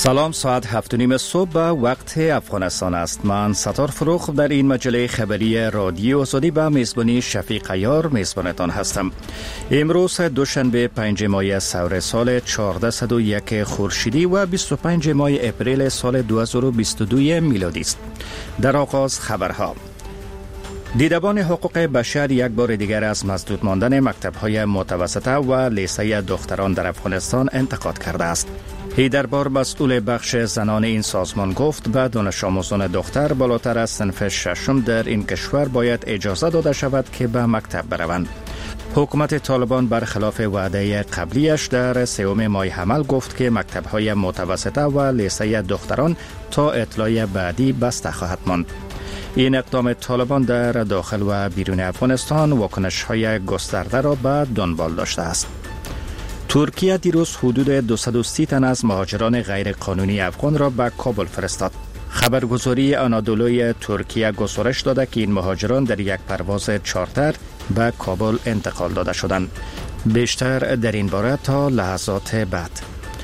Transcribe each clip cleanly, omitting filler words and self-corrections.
سلام، ساعت 7:30 صبح به وقت افغانستان است. من ستار فروخ در این مجله خبری رادیو آزادی به میزبانی شفیق عیار میزبانتان هستم. امروز دوشنبه 5 ماه سور سال 1401 خورشیدی و 25 ماه اپریل سال 2022 میلادی است. در آغاز خبرها: دیدبان حقوق بشر یک بار دیگر از مسدود ماندن مکتب‌های متوسطه و لیسه دختران در افغانستان انتقاد کرده است. هیدربار مسئول بخش زنان این سازمان گفت به دانش آموزان دختر بالاتر از صنف ششم در این کشور باید اجازه داده شود که به مکتب بروند. حکومت طالبان برخلاف وعده قبلیش در سوم ماه حمل گفت که مکتب‌های متوسطه و لیسه دختران تا اطلاع بعدی بسته خواهد ماند. این اقدام طالبان در داخل و بیرون افغانستان واکنش‌های گسترده را به دنبال داشته است. ترکیه دیروز حدود 230 تن از مهاجران غیر قانونی افغان را به کابل فرستاد. خبرگزاری آنادولوی ترکیه گزارش داده که این مهاجران در یک پرواز چارتر به کابل انتقال داده شدند. بیشتر در این باره تا لحظات بعد.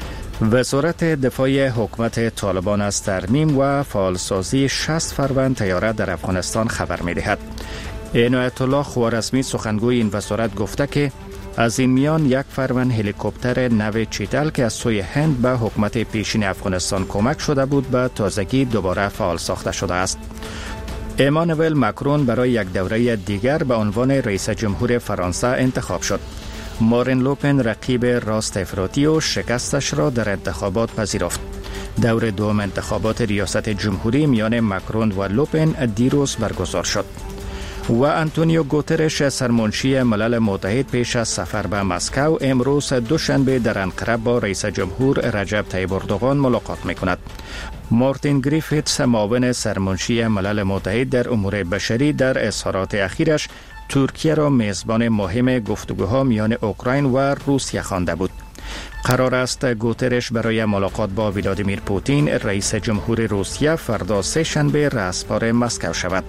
وزارت دفاع حکومت طالبان از ترمیم و فعالسازی 60 فروند طیاره در افغانستان خبر می‌دهد. عنایت الله خوارزمی سخنگوی این وزارت گفته که از این میان یک فروند هلیکوپتر نو چیتل که از سوی هند به حکومت پیشین افغانستان کمک شده بود به تازگی دوباره فعال ساخته شده است. امانوئل ماکرون برای یک دوره دیگر به عنوان رئیس جمهور فرانسه انتخاب شد. مارین لوپن رقیب راست افراطی و شکستش را در انتخابات پذیرفت. دور دوم انتخابات ریاست جمهوری میان ماکرون و لوپن دیروز برگزار شد. و آنتونیو گوترش سرمنشی ملل متحد پیش از سفر به مسکو امروز دوشنبه در انقره با رئیس جمهور رجب طیب اردوغان ملاقات می‌کند. مارتین گریفیتس معاون سرمنشی ملل متحد در امور بشری در اظهارات اخیرش ترکیه را میزبان مهم گفتگوها میان اوکراین و روسیه خوانده بود. قرار است گوترش برای ملاقات با ولادیمیر پوتین رئیس جمهور روسیه فردا سه‌شنبه رأسپار مسکو شود.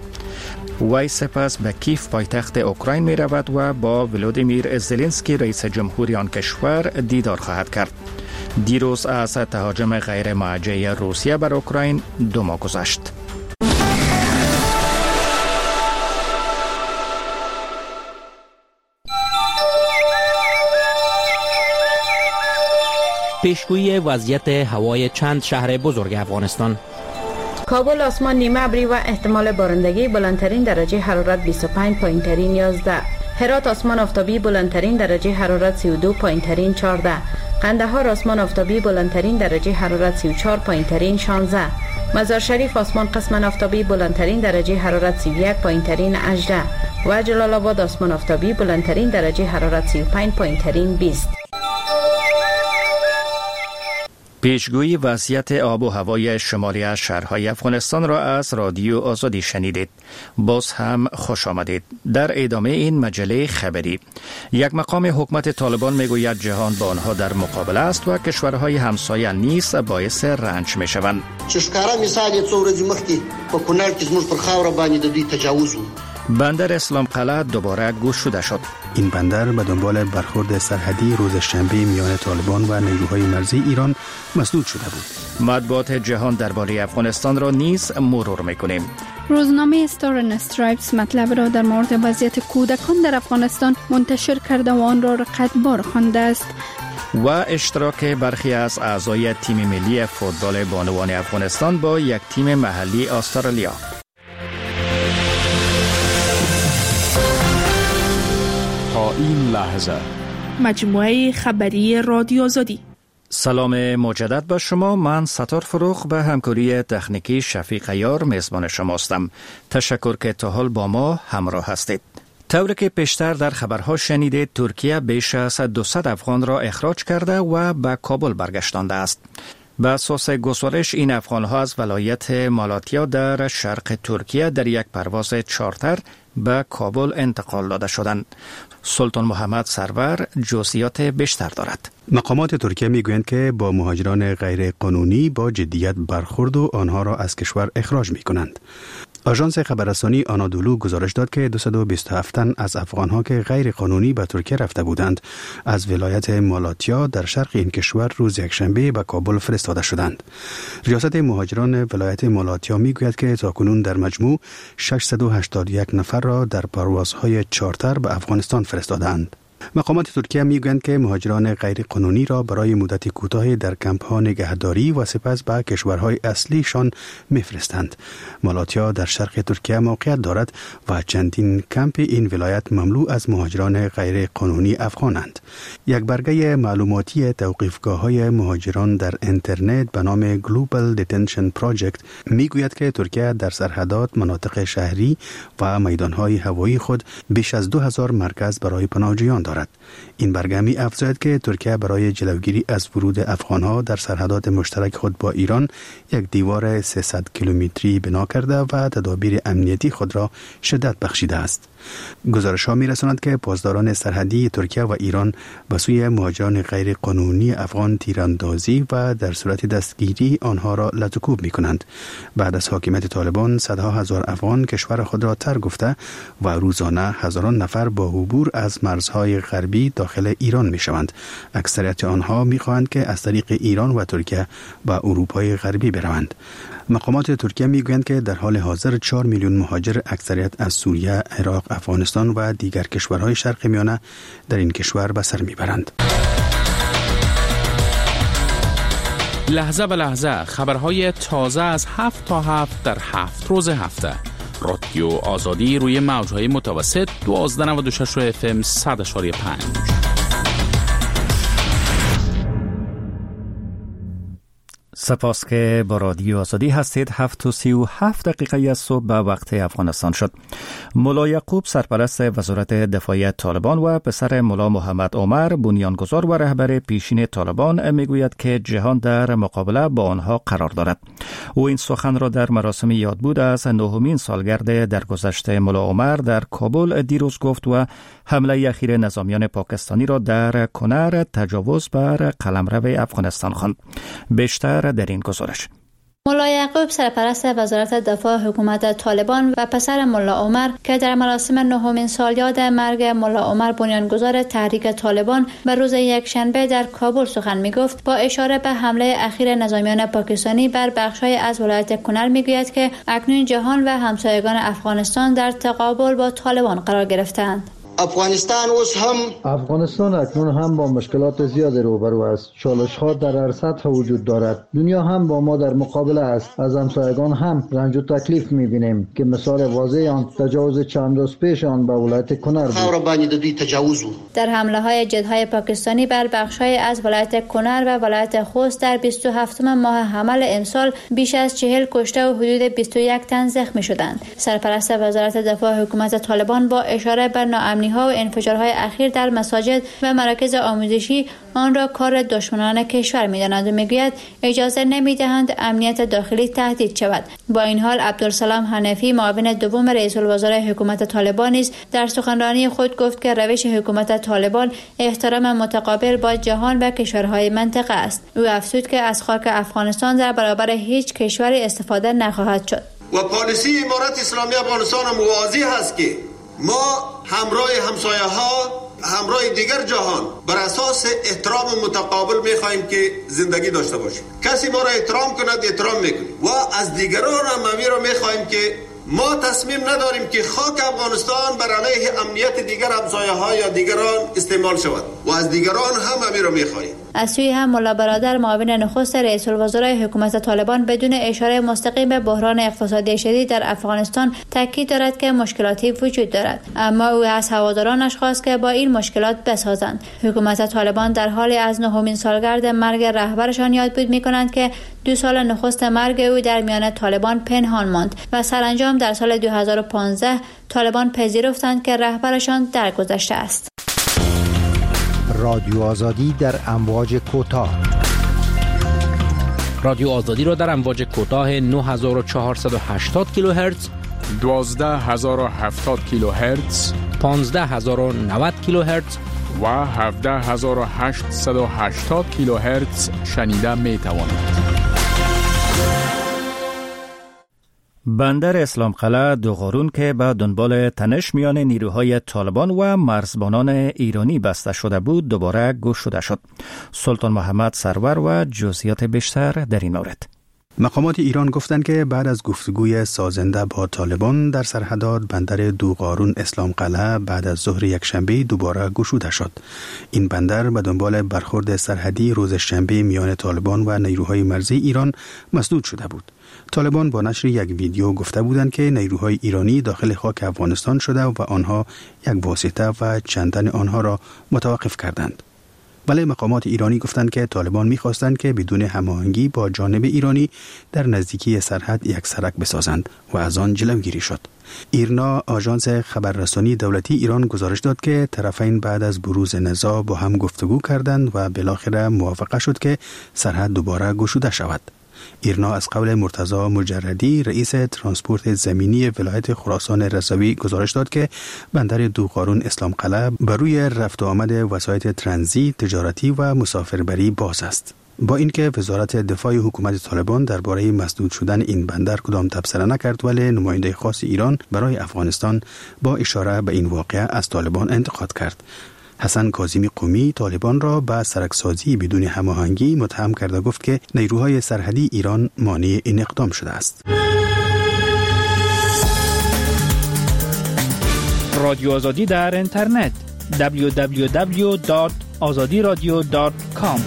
وی سپس به کیف پایتخت اوکراین می رود و با ولادیمیر زلنسکی رئیس جمهوری آن کشور دیدار خواهد کرد. دیروز از تهاجم غیر موجه روسیه بر اوکراین 2 ماه گذشت. پیشگویی وضعیت هوای چند شهر بزرگ افغانستان. کابل آسمان نیمه ابری و احتمال بارندگی، بلندترین درجه حرارت 25، پایینترین 11. هرات آسمان آفتابی، بلندترین درجه حرارت 32، پایینترین 14. قندهار آسمان آفتابی، بلندترین درجه حرارت 34، پایینترین 16. مزار شریف آسمان قسما آفتابی، بلندترین درجه حرارت 31، پایینترین 18. و جلال آباد آسمان آفتابی، بلندترین درجه حرارت 35، پایینترین 20. پیشگویی وضعیت آب و هوای شمالی شهرهای افغانستان را از رادیو آزادی شنیدید. باز هم خوش آمدید. در ادامه این مجله خبری: یک مقام حکومت طالبان میگوید جهان با آنها در مقابله است و کشورهای همسایه نیز باعث رنج میشوند. چشکارا مثال یې څو ورځې مخکې په کونړ کې زموږ پر خاوره باندې د دوی تجاوز و. بندر اسلام قلعه دوباره گشوده شد. این بندر به دنبال برخورد سرحدی روز شنبه میان طالبان و نیروهای مرزی ایران مسدود شده بود. مطبوعات جهان درباره افغانستان را نیز مرور میکنیم. روزنامه استار اند استرایپس مطلب را در مورد وضعیت کودکان در افغانستان منتشر کرده و آن را رقتبار خوانده است. و اشتراک برخی از اعضای تیم ملی فوتبال بانوان افغانستان با یک تیم محلی استرالیا. تا این لحظه مجموعه خبری رادیو آزادی. سلام مجدد به شما. من ستار فروخ به همکاری تکنیکی شفیق عیار میزبان شما هستم. تشکر که تا حال با ما همراه هستید. طوری که پیشتر در خبرها شنیدید، ترکیه بیش از 200 افغان را اخراج کرده و به کابل برگشتانده است. به اساس گزارش این افغان‌ها از ولایت مالاتیا در شرق ترکیه در یک پرواز چارتر به کابل انتقال داده شدند. سلطان محمد سرور جزئیات بیشتر دارد. مقامات ترکیه میگویند که با مهاجران غیر قانونی با جدیت برخورد و آنها را از کشور اخراج میکنند. آژانس خبررسانی آنادولو گزارش داد که 227 تن از افغانها که غیر قانونی به ترکیه رفته بودند از ولایت مالاتیا در شرق این کشور روز یکشنبه به کابل فرستاده شدند. ریاست مهاجران ولایت مالاتیا میگوید که تاکنون در مجموع 681 نفر را در پروازهای چارتر به افغانستان فرستادند. مقامات ترکیه میگویند که مهاجران غیر قانونی را برای مدت کوتاهی در کمپ‌ها نگهداری و سپس به کشورهای اصلیشان میفرستند. مالاتیا در شرق ترکیه موقعیت دارد و چندین کمپ این ولایت مملو از مهاجران غیر قانونی افغانند. یک برگه معلوماتی توقیفگاه‌های مهاجران در اینترنت به نام Global Detention Project میگوید که ترکیه در سرحدات، مناطق شهری و میدان‌های هوایی خود بیش از 2000 مرکز برای پناهجویان دارد. این برگه می افزاید که ترکیه برای جلوگیری از ورود افغانها در سرحدات مشترک خود با ایران یک دیوار 300 کیلومتری بنا کرده و تدابیر امنیتی خود را شدت بخشیده است. گزارش‌ها می‌رساند که پاسداران سرحدی ترکیه و ایران به سوی مهاجران غیر قانونی افغان تیراندازی و در صورت دستگیری آنها را لطوکوب می‌کنند. بعد از حاکمیت طالبان صدها هزار افغان کشور خود را ترک گفته و روزانه هزاران نفر با عبور از مرزهای غربی داخل ایران می‌شوند. اکثریت آنها می‌خواهند که از طریق ایران و ترکیه به اروپای غربی بروند. مقامات ترکیه میگویند که در حال حاضر 4 میلیون مهاجر اکثریت از سوریه، عراق، افغانستان و دیگر کشورهای شرق میانه در این کشور به سر میبرند. لحظه به لحظه خبرهای تازه از 7 تا 7 در 7 روز هفته. رادیو آزادی روی موجهای متوسط 1296 FM 100.5. سپاس که با رادیو آزادی هستید. 7:37 از صبح به وقت افغانستان شد. ملا یعقوب سرپرست وزارت دفاع طالبان و پسر ملا محمد عمر بنیانگذار و رهبر پیشین طالبان میگوید که جهان در مقابله با آنها قرار دارد. او این سخن را در مراسم یادبود از 9مین سالگرد درگذشت ملا عمر در کابل دیروز گفت و حمله اخیر نظامیان پاکستانی را در کنر تجاوز بر قلمرو افغانستان خواند. بیشتر در این گزارش. ملا یعقوب سرپرست وزارت دفاع حکومت طالبان و پسر ملا عمر که در مراسم 9مین سالیاد مرگ ملا عمر بنیانگذار تحریک طالبان به روز یکشنبه در کابل سخن می‌گفت، با اشاره به حمله اخیر نظامیان پاکستانی بر بخش‌های از ولایت کنر می‌گوید که اکنون جهان و همسایگان افغانستان در تقابل با طالبان قرار گرفتند. افغانستان اکنون هم با مشکلات زیاد روبرو است. چالش‌ها در هر سطح وجود دارد. دنیا هم با ما در مقابله است. از همسایگان هم رنج و تکلیف می‌بینیم که مثال واضح آن تجاوز چند روز پیش آن به ولایت کنر بود. در حمله‌های جدهای پاکستانی بر بخش‌های از ولایت کنر و ولایت خوست در 27 ماه حمل امسال بیش از 40 کشته و حدود 21 تن زخمی شدند. سرپرست وزارت دفاع حکومت طالبان با اشاره به ناامنی ها و انفجارهای اخیر در مساجد و مراکز آموزشی آن را کار دشمنان کشور می‌دانند و میگوید اجازه نمی‌دهند امنیت داخلی تهدید شود. با این حال عبدالسلام حنفی معاون دوم رئیس الوزراء حکومت طالبان نیز در سخنرانی خود گفت که روش حکومت طالبان احترام متقابل با جهان و کشورهای منطقه است. او افزود که از خاک افغانستان در برابر هیچ کشوری استفاده نخواهد شد. و پالیسی امارت اسلامی افغانستان واضح است که ما همراه همسایه‌ها، همراه دیگر جهان بر اساس احترام متقابل می‌خواهیم که زندگی داشته باشیم. کسی ما را احترام کند احترام می‌کنیم و از دیگران هم را می‌خواهیم که ما تصمیم نداریم که خاک افغانستان بر علیه امنیت دیگر همسایه‌ها یا دیگران استعمال شود و از دیگران هم را می‌خواهیم. از سوی هم ملا برادر معاون نخست رئیس الوزراء حکومت طالبان بدون اشاره مستقیم به بحران اقتصادی شدید در افغانستان تاکید دارد که مشکلاتی وجود دارد، اما او از هوادارانش خواست که با این مشکلات بسازند. حکومت طالبان در حال از 9مین سالگرد مرگ رهبرشان یادبود می‌کنند که 2 سال نخست مرگ او در میان طالبان پنهان ماند و سرانجام در سال 2015 طالبان پذیرفتند که رهبرشان درگذشته است. رادیو آزادی در امواج کوتاه. رادیو آزادی را در امواج کوتاه 9480 کیلوهرتز، 12070 کیلوهرتز، 15090 کیلوهرتز و 17880 کیلوهرتز شنیده می توانید. بندر اسلام قلعه دوغارون که به دنبال تنش میان نیروهای طالبان و مرزبانان ایرانی بسته شده بود دوباره گشوده شد. سلطان محمد سرور و جزئیات بیشتر در این مورد. مقامات ایران گفتند که بعد از گفتگوی سازنده با طالبان در سرحدات بندر دوغارون اسلام قلعه بعد از ظهر یکشنبه دوباره گشوده شد. این بندر به دنبال برخورد سرحدی روز شنبه میان طالبان و نیروهای مرزی ایران مسدود شده بود. طالبان با نشر یک ویدیو گفته بودند که نیروهای ایرانی داخل خاک افغانستان شده و آنها یک واسطه و چندین آنها را متوقف کردند. ولی مقامات ایرانی گفتند که طالبان می‌خواستند که بدون هماهنگی با جانب ایرانی در نزدیکی سرحد یک سرک بسازند و از آن جلوگیری شد. ایرنا آژانس خبررسانی دولتی ایران گزارش داد که طرفین بعد از بروز نزاع با هم گفتگو کردند و بالاخره موافقه شد که سرحد دوباره گشوده شود. ایرنا از قول مرتضی مجردی رئیس ترانسپورت زمینی ولایت خراسان رضوی گزارش داد که بندر دوغارون اسلام قلعه بر روی رفت و آمد وسایط ترانزیت، تجارتی و مسافربری باز است. با اینکه وزارت دفاع حکومت طالبان درباره مسدود شدن این بندر کدام تبصره نکرد، ولی نماینده خاص ایران برای افغانستان با اشاره به این واقعه از طالبان انتقاد کرد. حسن کاظمی قمی طالبان را به سرکسازی بدون هماهنگی متهم کرده گفت که نیروهای سرحدی ایران مانع این اقدام شده است. رادیو آزادی در اینترنت www.azadiradio.com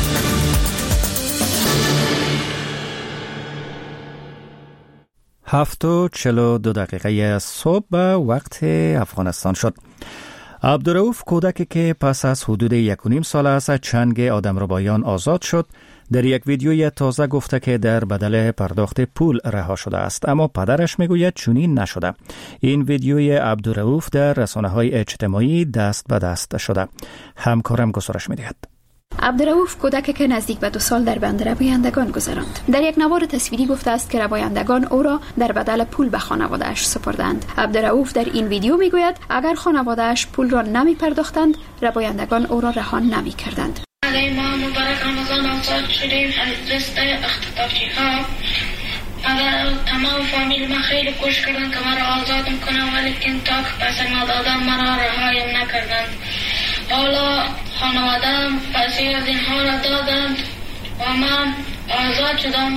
7:42 صبح وقت افغانستان شد. عبدالرؤوف کودکی که پس از حدود 1.5 سال از چنگ آدمربایان آزاد شد در یک ویدیوی تازه گفته که در بدل پرداخت پول رها شده است، اما پدرش میگوید چنین نشده. این ویدیوی عبدالرؤوف در رسانه‌های اجتماعی دست به دست شده. همکارم گزارش می‌دهد. عبدالرؤوف کودکی که نزدیک به 2 سال در بند ربایندگان گذراند. در یک نوار تصویری گفته است که ربایندگان او را در بدل پول به خانواده‌اش سپردند. عبدالرؤوف در این ویدیو میگوید اگر خانواده‌اش پول را نمی پرداختند، ربایندگان او را رها نمی کردند. ما مبارک رمضان آزاد شدیم از دست اختطافی‌ها. تمام فامیل ما خیلی کوشش کردند که ما را آزاد کنند، ولی تا که پس ما دادن ما را رهایم نکردند. حالا خانواده‌ام پسی از اینها را دادند و من آزاد شدم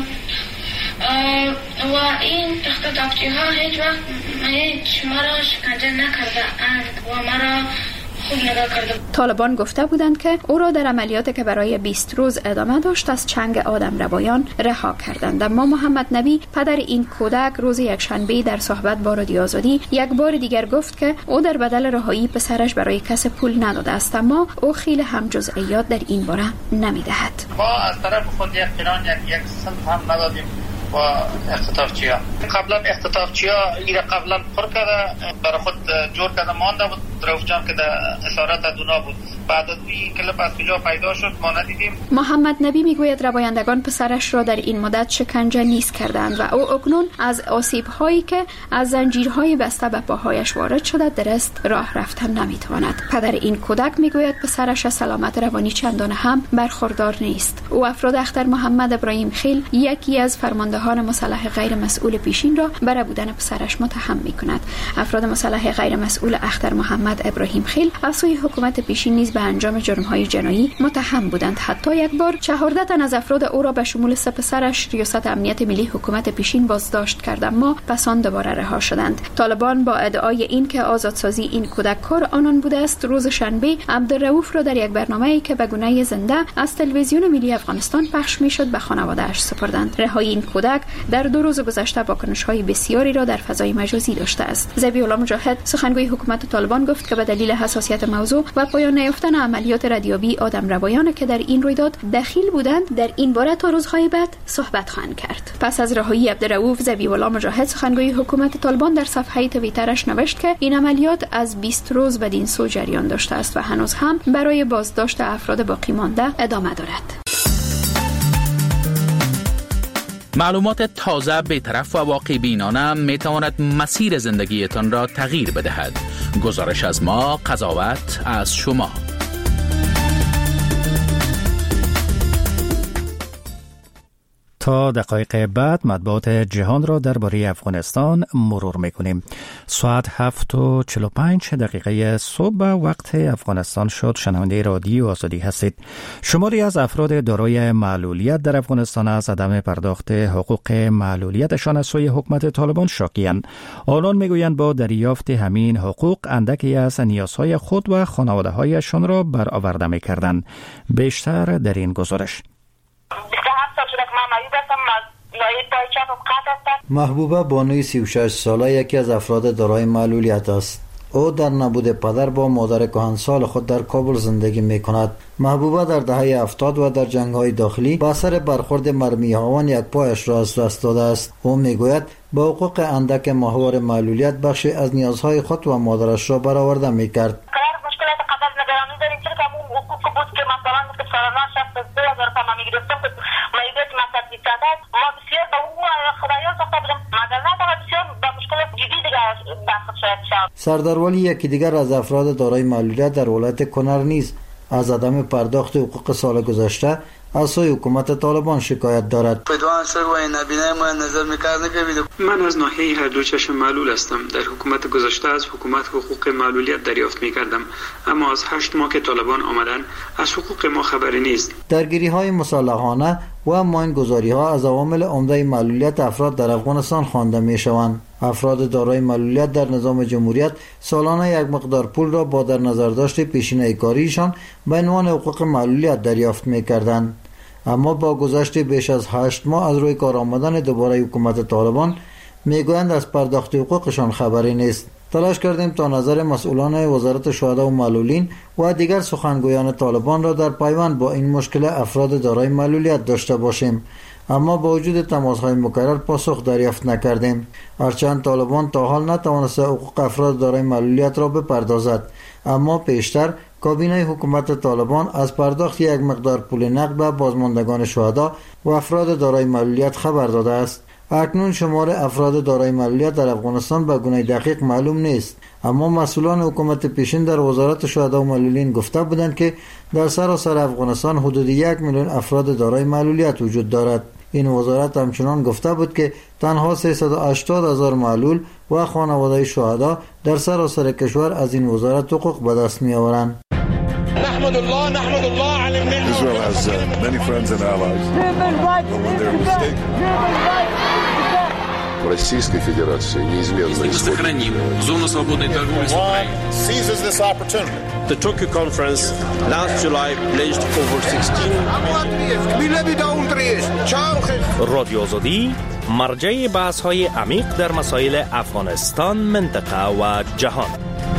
و این اختطافچی‌ها هیچ وقت ما را شکنجه نکرده اند و ما را خوب نگاه کرده. طالبان گفته بودند که او را در عملیاتی که برای 20 روز ادامه داشت از چنگ آدمربایان رها کردند. اما محمد نبی پدر این کودک روز یکشنبه در صحبت با رادیو آزادی یک بار دیگر گفت که او در بدل رهایی پسرش برای کسی پول نداده است، اما او خیلی هم جزئیات در این باره نمیدهد. ما از طرف خود یک قران یک سنت هم ندادیم با اختطافچی‌ها. قبلا اختطافچی‌ها ایره قبلا پر کرده برای خود جور کرده مانده بود. رؤوف جان که در اسارت ادونا بود، بعد از این کلپ از کجا پیدا شد ما ندیدیم. محمد نبی میگوید ربایندگان پسرش را در این مدت شکنجه نیز کردند و او اکنون از آسیب‌هایی که از زنجیرهای بسته به پاهایش وارد شده درست راه رفتن نمیتواند. پدر این کودک میگوید پسرش از سلامت روانی چندان هم برخوردار نیست. او افراد اختر محمد ابراهیم خیل، یکی از فرماندهان مسلح غیر مسئول پیشین را بر بودن پسرش متهم میکند. افراد مسلح غیر مسئول اختر محمد ابراهیم خیل از سوی حکومت پیشین نیز به انجام جرم‌های جنایی متهم بودند. حتی یک بار 14 تن از افراد او را به شمول 3 پسرش ریاست امنیت ملی حکومت پیشین بازداشت کرد، اما پس آن دوباره رها شدند. طالبان با ادعای این که آزادسازی این کودک کار آنان بوده است، روز شنبه عبدالرؤوف را در یک برنامه‌ای که به گونه زنده از تلویزیون ملی افغانستان پخش می‌شد به خانواده‌اش سپردند. رهایی این کودک در 2 روز گذشته واکنش‌های بسیاری را در فضای مجازی داشته است. ذبیح الله مجاهد سخنگوی حکومت طالبان گفت که به دلیل حساسیت موضوع و پایان نیافتن عملیات ردیابی آدمربایان که در این رویداد دخیل بودند، در این باره تا روزهای بعد صحبت خواهند کرد. پس از رهایی عبدالرؤوف، ذبیح الله مجاهد سخنگوی حکومت طالبان در صفحه توییترش نوشت که این عملیات از 20 روز بدین سو جریان داشته است و هنوز هم برای بازداشت افراد باقی مانده ادامه دارد. معلومات تازه، بی‌طرف و واقع بینانه می تواند مسیر زندگیتان را تغییر بدهد. گزارش از ما، قضاوت از شما. تا دقایق بعد مطبوعات جهان را درباره افغانستان مرور میکنیم. ساعت 7:45 صبح وقت افغانستان شد. شنونده رادیو آزادی هستید. شماری از افراد دارای معلولیت در افغانستان از عدم پرداخت حقوق معلولیتشان از سوی حکومت طالبان شاکی‌اند. آنان میگویند با دریافت همین حقوق اندکی از نیازهای خود و خانواده‌هایشان را برآورده می‌کردند. بیشتر در این گزارش. محبوبه بانوی 36 ساله یکی از افراد دارای معلولیت است. او در نبود پدر با مادر کهنسال خود در کابل زندگی می کند. محبوبه در دهه 70 و در جنگ‌های داخلی با اثر برخورد مرمی هاون یک پایش را از دست داده است. او می گوید با حقوق اندک ماهوار معلولیت بخشی از نیازهای خود و مادرش را برآورده می کرد. سردار ولی یکی دیگر از افراد دارای معلولیت در ولایت کنر نیز از عدم پرداخت حقوق سال گذشته از سوی حکومت طالبان شکایت دارد. من از ناحیه هر دو چشم معلول هستم. در حکومت گذشته از حکومت حقوق معلولیت دریافت می کردم، اما از 8 ماه که طالبان آمدن از حقوق ما خبری نیست. درگیری های مسلحانه و ماینگذاری ها از عوامل عمده معلولیت افراد در افغانستان خوانده می شوند. افراد دارای معلولیت در نظام جمهوریت سالانه یک مقدار پول را با در نظر داشت پیشینه کاریشان به عنوان حقوق معلولیت دریافت می کردند. اما با گذشت بیش از 8 ماه از روی کار آمدن دوباره حکومت طالبان میگویند از پرداخت حقوقشان خبری نیست. تلاش کردیم تا نظر مسئولان وزارت شهدا و معلولین و دیگر سخنگویان طالبان را در پیوند با این مشکل افراد دارای معلولیت داشته باشیم، اما با وجود تماس‌های مکرر پاسخ دریافت نکردیم. هرچند طالبان تا حال نتوانسته حقوق افراد دارای معلولیت را بپردازد، اما پیشتر کابینه حکومت طالبان از پرداخت یک مقدار پول نقد به بازماندگان شهدا و افراد دارای معلولیت خبر داده است. اکنون شمار افراد دارای معلولیت در افغانستان به گونه دقیق معلوم نیست، اما مسئولان حکومت پیشین در وزارت شهدا و معلولین گفته بودند که در سراسر افغانستان حدود 1 میلیون افراد دارای معلولیت وجود دارد. این وزارت همچنان گفته بود که تنها 380,000 معلول و خانواده شهدا در سراسر کشور از این وزارت حقوق به دست می آورند. نحمد الله علی النعمة. Israel has many friends and allies. When they're mistaken. В Российской Федерации неизменно сохраним зону свободной торговли с Украиной. Seizes this opportunity. The Tokyo conference last July pledged over 16. رادیو آزادی مرجع بحث‌های عمیق در مسائل افغانستان، منطقه و جهان.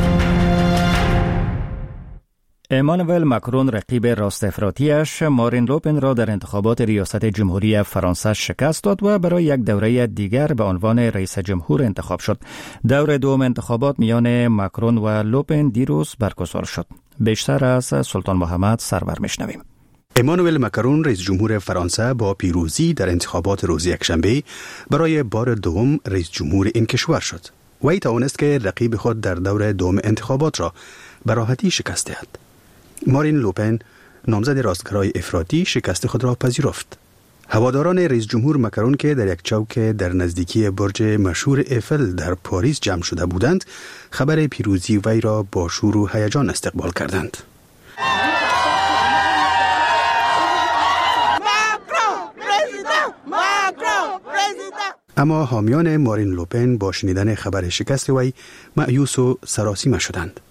امانوئل ماکرون رقیب راست افراطی‌اش مارین لوپن را در انتخابات ریاست جمهوری فرانسه شکست داد و برای یک دوره دیگر به عنوان رئیس جمهور انتخاب شد. دور دوم انتخابات میان ماکرون و لوپن دیروز برگزار شد. بیشتر از سلطان محمد سرور میشنویم. امانوئل ماکرون رئیس جمهور فرانسه با پیروزی در انتخابات روز یکشنبه برای بار دوم رئیس جمهور این کشور شد. وی توانست که رقیب خود در دور دوم انتخابات را به راحتی شکست دهد. مارین لوپن نامزد راستگرای افراطی شکست خود را پذیرفت. هواداران رئیس جمهور ماکرون که در یک چوک در نزدیکی برج مشهور ایفل در پاریس جمع شده بودند، خبر پیروزی وی را با شور و هیجان استقبال کردند. اما حامیان مارین لوپن با شنیدن خبر شکست وی مایوس و سراسیمه شدند.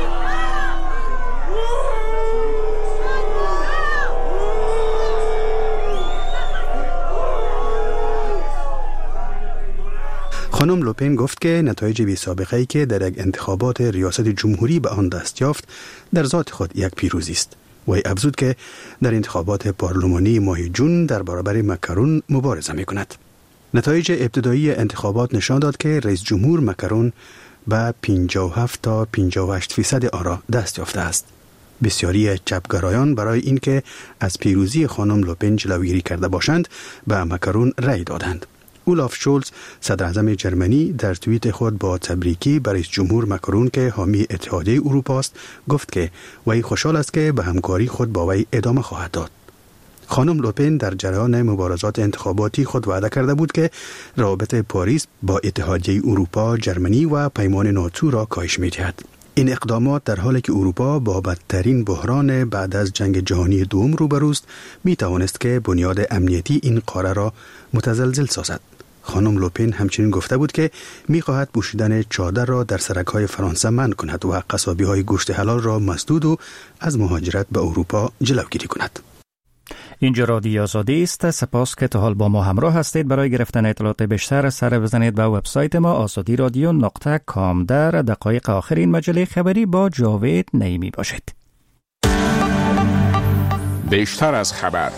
خانم لوپن گفت که نتایج بی سابقه‌ای که در یک انتخابات ریاست جمهوری به آن دست یافت در ذات خود یک پیروزی است. وی افزود که در انتخابات پارلمانی ماه جون در برابر ماکرون مبارزه می‌کند. نتایج ابتدایی انتخابات نشان داد که رئیس جمهور ماکرون به 57 تا 58% آرا دست یافته است. بسیاری چپگرایان برای اینکه از پیروزی خانم لوپن جلوگیری کرده باشند به ماکرون رأی دادند. اولاف شولز صدر اعظم جرمنی در توییت خود با تبریکی بر رئیس جمهور ماکرون که حامی اتحادیه اروپا است گفت که وی خوشحال است که به همکاری خود با وی ادامه خواهد داد. خانم لوپن در جریان مبارزات انتخاباتی خود وعده کرده بود که روابط پاریس با اتحادیه اروپا، جرمنی و پیمان ناتو را کاهش می‌دهد. این اقدامات در حالی که اروپا با بدترین بحران بعد از جنگ جهانی دوم روبروست می توانست که بنیاد امنیتی این قاره را متزلزل سازد. خانم لوپن همچنین گفته بود که می خواهد پوشیدن چادر را در سرک‌های فرانسه منع کند و قصابی‌های گوشت حلال را مسدود و از مهاجرت به اروپا جلوگیری کند. اینجا رادیو آزادی است. سپاس که تا حال با ما همراه هستید. برای گرفتن اطلاعات بیشتر سر بزنید به وبسایت ما azadiradyo.com. در دقایق آخر این مجله خبری با جاوید نعیمی باشید. بیشتر از خبر.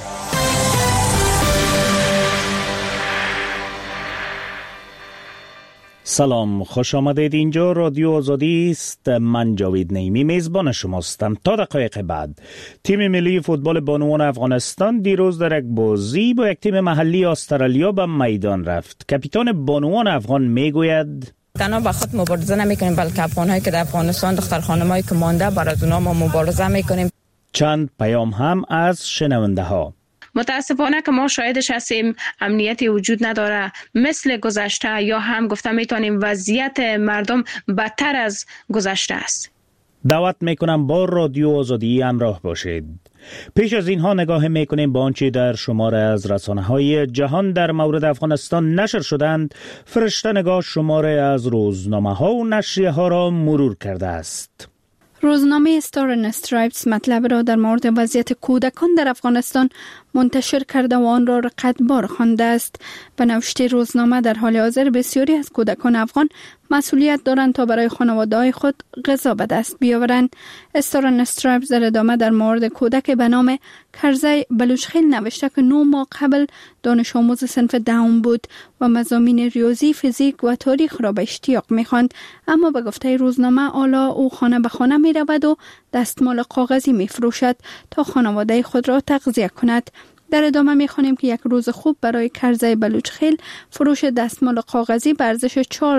سلام، خوش آمدید. اینجا رادیو آزادی است. من جاوید نعیمی میزبان شماستم. تا دقایق بعد تیم ملی فوتبال بانوان افغانستان دیروز در یک بازی با یک تیم محلی استرالیا به میدان رفت. کاپیتان بانوان افغان میگوید تنها به خود مبارزه نمیکنیم، بلکه افغان‌هایی که در افغانستان، دختر خانم‌هایی که مانده، برای اونها ما مبارزه میکنیم. چند پیام هم از شنونده ها. متاسفانه که ما شاهدش هستیم امنیتی وجود نداره مثل گذشته، یا هم گفته میتونیم وضعیت مردم بدتر از گذشته است. دعوت میکنم با رادیو آزادی همراه باشید. پیش از اینها نگاه میکنیم با آنچه در شماره از رسانه‌های جهان در مورد افغانستان نشر شدند. فرشته نگاه شماره از روزنامه‌ها و نشریه‌ها ها را مرور کرده است. روزنامه استار اند استرایپس مطلب را در مورد وضعیت کودکان در افغانستان منتشر کرده و آن را رقتبار خوانده است. به نوشته روزنامه در حال حاضر بسیاری از کودکان افغان مسئولیت دارند تا برای خانواده‌های خود غذا به دست بیاورند. استار اند استرایپس در ادامه در مورد کودک به نام کرزی بلوچخیل نوشته که 9 ماه قبل دانش آموز صنف دهم بود و مضامین ریاضی، فیزیک و تاریخ را به اشتیاق می‌خواند، اما به گفته روزنامه حالا او خانه به خانه می‌رود و دستمال کاغذی می‌فروشد تا خانواده خود را تغذیه کند. در ادامه می‌خوانیم که یک روز خوب برای کرزی بلوچخیل فروش دستمال کاغذی به ارزش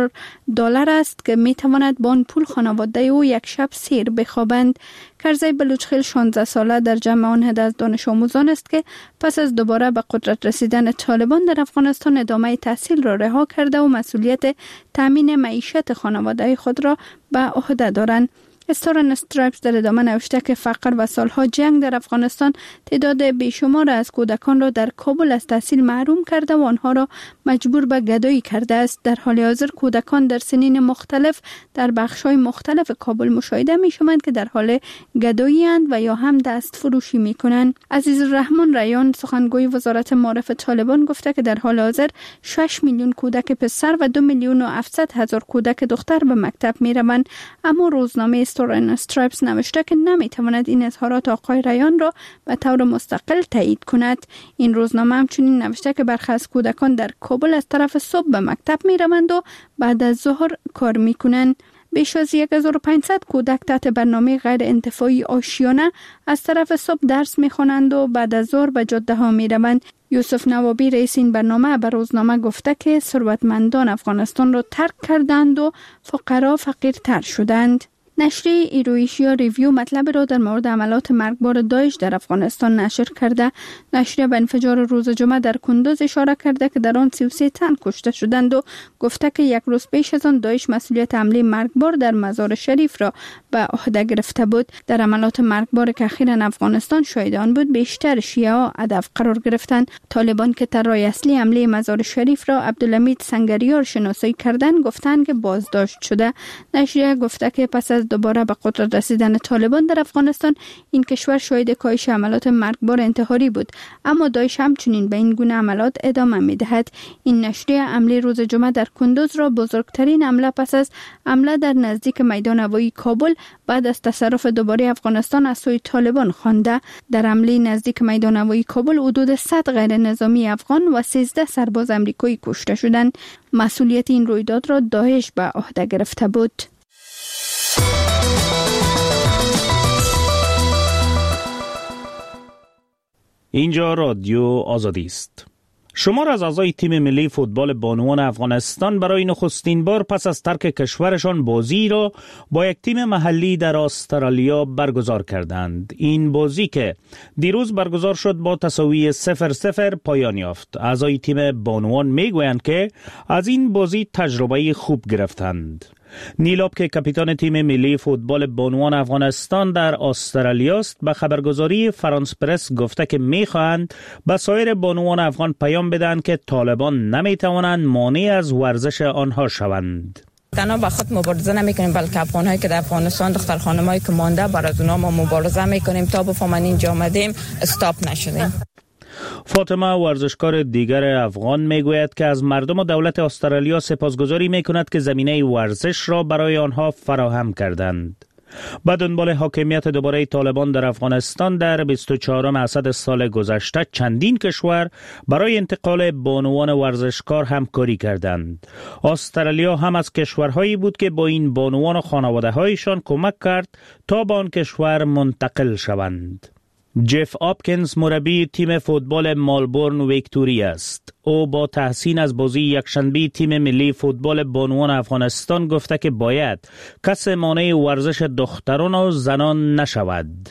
$4 است که می‌تواند با آن پول خانواده او یک شب سیر بخوابند. کرزی بلوچخیل 16 ساله در جمع آن عده از دانش آموزان است که پس از دوباره به قدرت رسیدن طالبان در افغانستان ادامه تحصیل را رها کرده و مسئولیت تامین معیشت خانواده خود را به عهده دارند. استار اند استرایپس در ادامه نوشته که فقر و سالها جنگ در افغانستان تعداد بیشمار از کودکان را در کابل از تحصیل محروم کرده و آنها را مجبور به گدایی کرده است. در حال حاضر کودکان در سنین مختلف در بخش‌های مختلف کابل مشاهده می‌شوند که در حال گدایی اند و یا هم دست فروشی می‌کنند. عزیزالرحمن ریان سخنگوی وزارت معارف طالبان گفته که در حال حاضر 6 میلیون کودک پسر و 2,700,000 کودک دختر به مکتب می‌روند، اما روزنامه استار اند استرایپس نوشته که نمیتواند این اظهارات آقای ریان را به طور مستقل تایید کند. این روزنامه همچنین نوشته که برخی از کودکان در کابل از طرف صبح به مکتب می روند و بعد از ظهر کار می کنند. بیش از 1500 کودک تحت برنامه غیر انتفاعی آشیانه از طرف صبح درس می خوانند و بعد از ظهر به جاده ها می روند. یوسف نوابی رئیس این برنامه به روزنامه گفته که ثروتمندان افغانستان را ترک کردند و فقرا فقیرتر شدند. نشریه ایرویشیا ریویو مطلب را در مورد عملات مرگبار داعش در افغانستان نشر کرده. نشریه به انفجار روز جمعه در کندوز اشاره کرده که در آن 33 تن کشته شدند و گفته که یک روز پیش از آن داعش مسئولیت حمله مرگبار در مزار شریف را به عهده گرفته بود. در عملات مرگبار که اخیراً افغانستان شاهد آن بود، بیشتر شیعه ها هدف قرار گرفتند. طالبان که طراح اصلی حمله مزار شریف را عبدالحمید سنگریار شناسایی کردند گفتند که بازداشت شده. نشریه گفته که پس از دوباره به قدرت رسیدن طالبان در افغانستان این کشور شاهد کاهش عملات مرگبار انتحاری بود، اما داعش همچنین به این گونه عملات ادامه می‌دهد. این نشریه حمله روز جمعه در کندوز را بزرگترین حمله پس از حمله در نزدیک میدان هوایی کابل بعد از تصرف دوباره افغانستان از سوی طالبان خوانده. در حمله نزدیک میدان هوایی کابل حدود 100 غیر نظامی افغان و 13 سرباز آمریکایی کشته شدند. مسئولیت این رویداد را داعش به عهده گرفته بود. اینجا رادیو آزادی است. شمار از اعضای تیم ملی فوتبال بانوان افغانستان برای نخستین بار پس از ترک کشورشان بازی را با یک تیم محلی در استرالیا برگزار کردند. این بازی که دیروز برگزار شد با تساوی 0-0 پایان یافت. اعضای تیم بانوان میگویند که از این بازی تجربه خوب گرفتند. نیلاب که کاپیتان تیم ملی فوتبال بانوان افغانستان در استرالیا است به خبرگزاری فرانس پرس گفته که می‌خواهند به سایر بانوان افغان پیام بدهند که طالبان نمی‌توانند مانع از ورزش آنها شوند. تنها با خود مبارزه نمی‌کنیم بلکه افغان‌هایی که در افغانستان دختر خانم‌هایی که مانده برای اونها ما مبارزه می‌کنیم تا بفهمن اینجا آمدیم استاپ نشدیم. فاطمه ورزشکار دیگر افغان میگوید که از مردم و دولت استرالیا سپاسگزاری میکند که زمینه ورزش را برای آنها فراهم کردند. به دنبال حاکمیت دوباره طالبان در افغانستان در 24 اسد سال گذشته چندین کشور برای انتقال بانوان ورزشکار همکاری کردند. استرالیا هم از کشورهایی بود که با این بانوان و خانواده‌هایشان کمک کرد تا به آن کشور منتقل شوند. جف آپکینز مربی تیم فوتبال مالبورن ویکتوری است. او با تحسین از بازی یکشنبه تیم ملی فوتبال بانوان افغانستان گفته که باید کس مانع ورزش دختران و زنان نشود.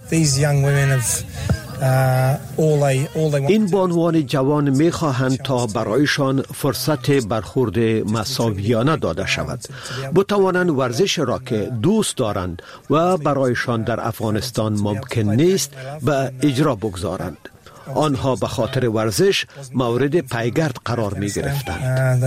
این بانوان جوان می‌خواهند تا برایشان فرصت برخورد مساویانه داده شود، بتوانند ورزش را که دوست دارند و برایشان در افغانستان ممکن نیست به اجرا بگذارند. آنها به خاطر ورزش مورد پیگرد قرار می گرفتند.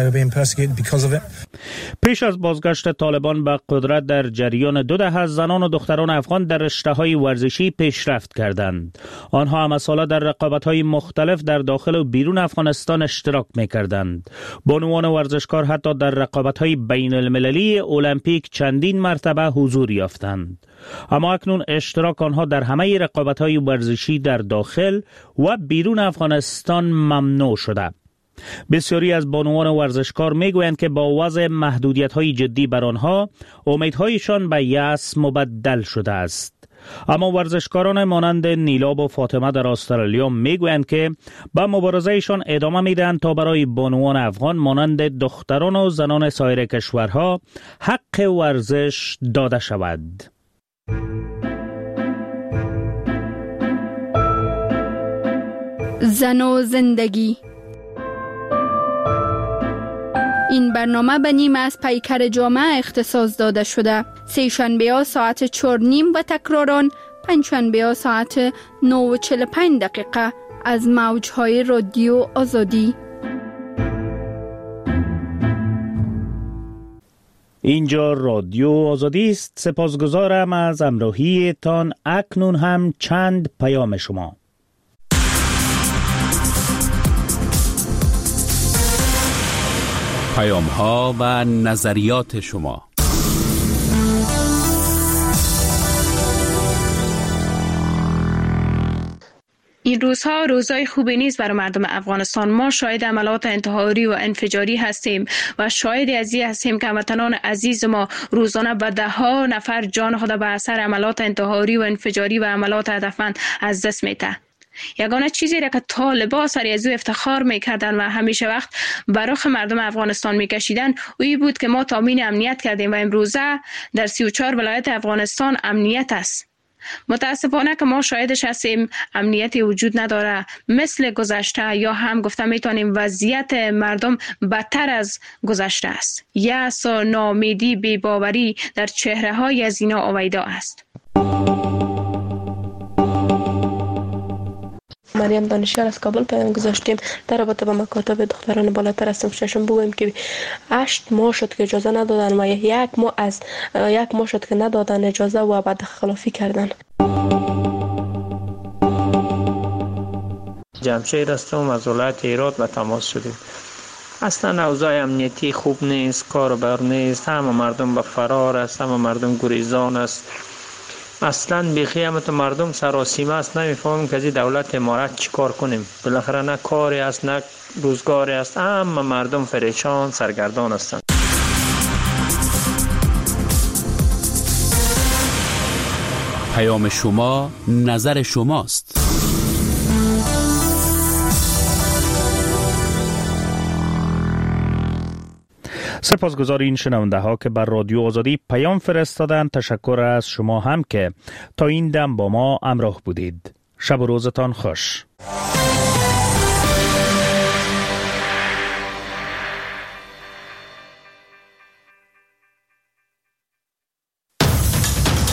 پیش از بازگشت طالبان به قدرت در جریان 2 دهه زنان و دختران افغان در رشته‌های ورزشی پیشرفت کردند. آنها هم ساله در رقابت‌های مختلف در داخل و بیرون افغانستان اشتراک می‌کردند. بانوان ورزشکار حتی در رقابت‌های بین‌المللی المپیک چندین مرتبه حضور یافتند. اما اکنون اشتراک آنها در همه رقابت‌های ورزشی در داخل و بیرون افغانستان ممنوع شده. بسیاری از بانوان ورزشکار میگویند که با وضع محدودیت‌های جدی بر آنها امیدهایشان به یأس مبدل شده است. اما ورزشکاران مانند نیلاب و فاطمه در استرالیا میگویند که به مبارزهشان ادامه میدهند تا برای بانوان افغان مانند دختران و زنان سایر کشورها حق ورزش داده شود. زن و زندگی. این برنامه به نیم از پیکر جامعه اختصاص داده شده. سه‌شنبه‌ها ساعت 4:30 و تکراران پنجشنبه‌ها ساعت 9:45 از موج‌های رادیو آزادی. اینجا رادیو آزادی است. سپاسگزارم از همراهی تان. اکنون هم چند پیام شما. پیام ها و نظریات شما. این روزها روزهای خوبی نیست برای مردم افغانستان. ما شاهد عملات انتحاری و انفجاری هستیم و شاهد از این هستیم که هموطنان عزیز ما روزانه به 10 نفر جان خود به اثر عملات انتحاری و انفجاری و عملات هدفمند از دست میده. یگانه چیزی را که طالبان سر از او افتخار میکردن و همیشه وقت برای مردم افغانستان میکشیدن اوی بود که ما تامین امنیت کردیم و امروزه در 34 ولایت افغانستان امنیت است. متاسفانه که ما شاهدش هستیم امنیتی وجود نداره. مثل گذشته یا هم گفته میتونیم وضعیت مردم بدتر از گذشته است. یأس و ناامیدی بی‌باوری در چهره های از اینا آویدا است. مریم دانشیار از کابل پیام گذاشتیم در رابطه با مکاتب دختران بالاتر از ششم بگویم که 8 ماه شد که اجازه ندادن و 1 ماه شد که ندادن اجازه و بعد خلافی کردن. جمشید هستم از ولایت هرات به تماس شدیم. اصلا اوضاع امنیتی خوب نیست، کار بر نیست، همه مردم به فرار است، همه مردم گریزان است. اصلا بیخی همه مردم سراسیمه است. نمیفهمیم که از این دولت امارت چی کار کنیم. بالاخره نه کاری است نه روزگاری است. اما مردم پریشان سرگردان هستند. پیام شما نظر شماست. سپاسگزار این شنونده ها که بر رادیو آزادی پیام فرستادند. تشکر از شما هم که تا این دم با ما همراه بودید. شب و روزتان خوش.